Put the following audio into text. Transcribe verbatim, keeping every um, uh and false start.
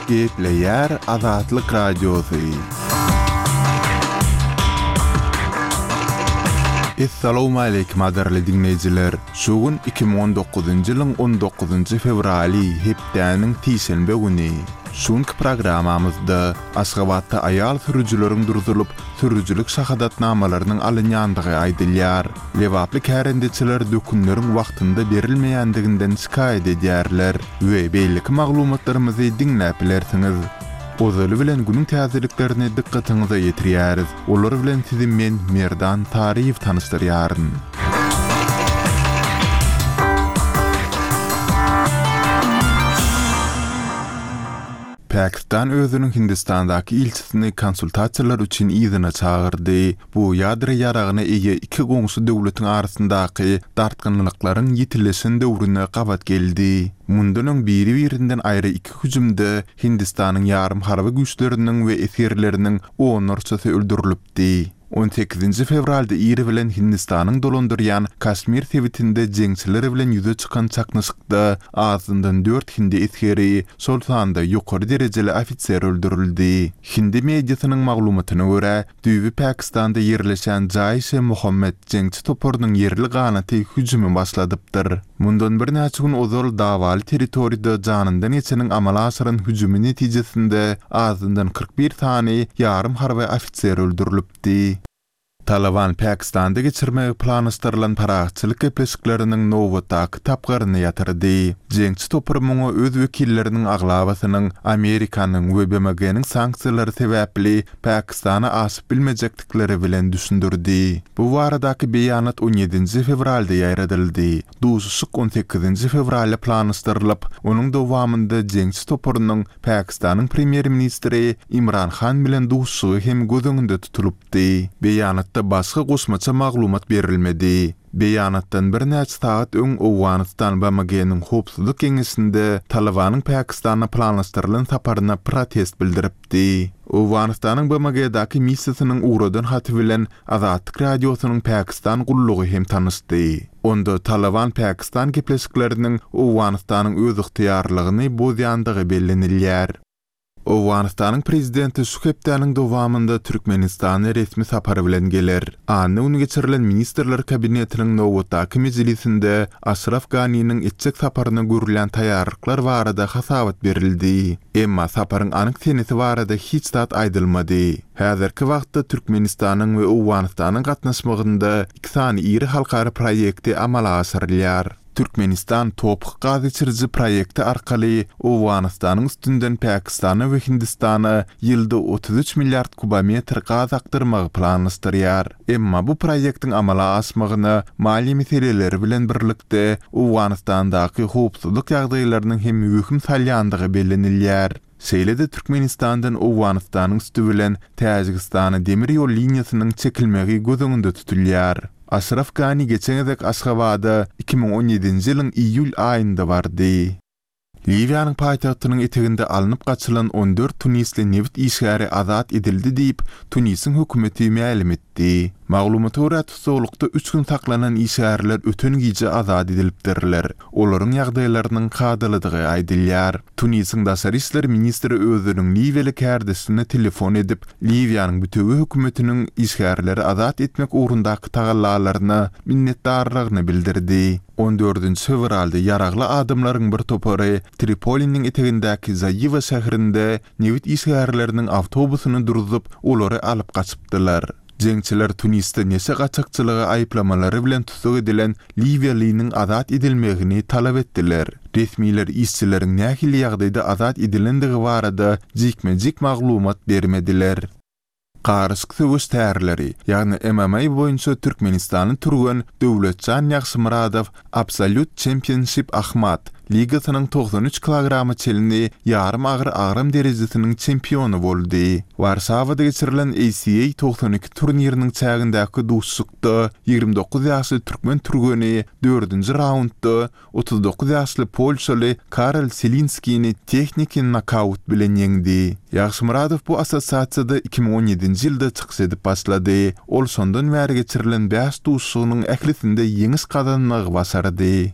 Gepleyer Azatlyk Radiosu. Assalamu alaykum adarly dinleyijiler. Şugun iki bin on dokuzuncu ýylyň on dokuzuncu fevraly hepdäniň tiýşenbe güni. Şunky programamyzda Aşgabatda aýal sürüjüleriň durdurylyp sürüjülük şahadatnamalarynyň alynýandygy aýdylýar. Lewaply kärendeçiler dökünleriň wagtynda berilmeýändiginden şikaýet edýärler we beýleki maglumatlarymyzy dinläp bilersiňiz. Ozaly bilen günüň täzeliklerini dikkatiňize ýetirýäris. Olar bilen sizi men Merdan Taryýew tanışdyrýaryn. Pakistan özünün Hindistandaky ilçisini konsultasiýalar üçin izine çağırdy. Bu ýadry ýaragyna eýe iki goňşy döwletiň arasyndaky dartgynlyklaryň ýitileşen döwrüne gabat geldi. Mundan biri birinden aýry iki hüjümde Hindistanyň ýarym harby güýçleriniň we esirleriniň onurçysy öldürilipdi. on sekizinci fevralda iri bilen Hindistanyň dolandyrýan Kaşmir sebitinde jeňçiler bilen ýüze çykan çaknysykda azyndan dört hindi esiri şol sanda ýokary derejeli ofitser öldürildi. Hindi mediasynyň maglumatyna görä, düýbi Pakistan'da ýerleşen Jaiş-e Muhammed jeňçi toparynyň yerli ganaty hüjümi başladypdyr. Mundan bir näçe gün ozal dawaly territoriýada janyndan geçeniň amala aşyran hüjümi netijesinde azyndan kırk bir tany ýarym harby ofitser öldürilipdi. Taliban Pakistan'da geçirmegi planlaşdyrylan paraçylyk gepleşikleriniň nowatdaky tapgaryny ýatyrdy. Jeňçi toparmyňy öz wekilleriniň aglabasynyň Amerikanyň we B M G'niň sanksiýalary sebäpli Pakistana asyp bilmejekdikleri bilen düşündirdi. Bu baradaky beýanat on ýedinji fevralda ýaýradyldy. Duşuşyk on sekizinji fevralda planlaşdyrylyp, onuň dowamında jeňçi toparynyň Pakistanyň premier ministri Imran Khan bilen duşuşy hem göz öňünde tutulupdy. Beýanat başga goşmaça maglumat berilmedi. Beýanatdan bir näçe saat öň Awganistan B M G'niň howpsuzlyk keňeşinde Talibanyň Pakistana planlaşdyrylan saparyna protest bildiripdi. Awganistanyň B M G'daky missiýasynyň uğradan haty bilen Azatlyk radiosynyň Pakistan gullugy hem tanışdy. Onda Taliban Pakistan gepleşikleriniň Awganistanyň öz ygtyýarlygyny bozýandygy bellenilýär. Awganistanyň prezidenti şu hepdäniň dowamında Türkmenistana resmi sapary bilen geler. Anny uny geçirilen ministrler kabinetiniň nowatdaky mejlisinde Ashraf Gani'niň etjek saparyna görülen taýýarlyklar barada hasabat berildi. Emma saparyň anyk senesi barada hiç zat aýdylmady. Häzirki wagtda Türkmenistanyň we Awganistanyň gatnaşmagynda iki sany iri halkary proýekti amala asyrylýar. Türkmenistan topuk gaz içirici proýekti arkaly Awganistanyň üstünden Pakistana we Hindistana ýylda otuz üç milliard kubometr gaz akdyrmagy planlaşdyrýar. Emma bu proýektiň amala aşmagyna mali meseleleri bilen birlikde Awganistandaky howpsuzlyk ýagdaýlarynyň hem hökm salýandygy bellenilýär. Şeýle-de Türkmenistandan Awganistanyň üstü bilen Täjikistana demir ýol liniýasynyň çekilmegi göz öňünde tutulýar. Ashraf Gani geçenedek Aşgabatda iki bin on ýedinji ýylyň iýul aýynda bardy. Liviýanyň paýtagtynyň eteginde alınıp gaçylan on dört Tunisli neft işgäri azat edildi diýip Tunisyň hökümeti ma'lum etdi. Maglumata görä tutulukda üç gün saklanan işgärler ötün giýje azat edilipdirler. Olaryň ýagdaýlarynyň kadalydygy aýdylýar. Tunisyň daşary işler ministri özüniň Liwiýaly kärdesine telefon edip Liwiýanyň bütügi hökümetiniň işgärleri azat etmek ugrundaky tagallalaryna minnetdarlygyny bildirdi. on dördünji fevralda ýaragly adamlaryň bir topary Tripoliniň etegindäki Zayiwa şäherinde newit işgärleriniň awtobusyny durduryp olary alyp gaçypdylar. Jeňçiler Tunisda näçe gaçakçylygy aýplamalary bilen tutuk edilen Liwiýalynyň azat edilmegini talap etdiler. Resmiler işçileriň nähili ýagdaýda azat edilendigi barada jikme-jik maglumat bermediler. Qarışık söwüş täherleri, ýagny M M A boýunça Türkmenistanyň turgan Döwletjan Ýagşymyradow Absolute Championship Ahmat ligasynyň doksan üç kilogramy çelini ýarym agyr agram derejesiniň çempionu boldy. Warsawada geçirilen A C A doksan iki turniriniň çägindäki duşşukda ýygrimi dokuz ýaşly türkmen turgeny dördünji raundda otuz dokuz ýaşly Polşaly Karol Selinski'ni teknik knockout bilen ýeňdi. Ýagşymyradow bu assosiasiýada iki bin on ýedinji ýylda çykyş edip başlady. Ol sondan bäri geçirilen beş duşşugynyň ählisinde ýeňis kazanmagy başardy.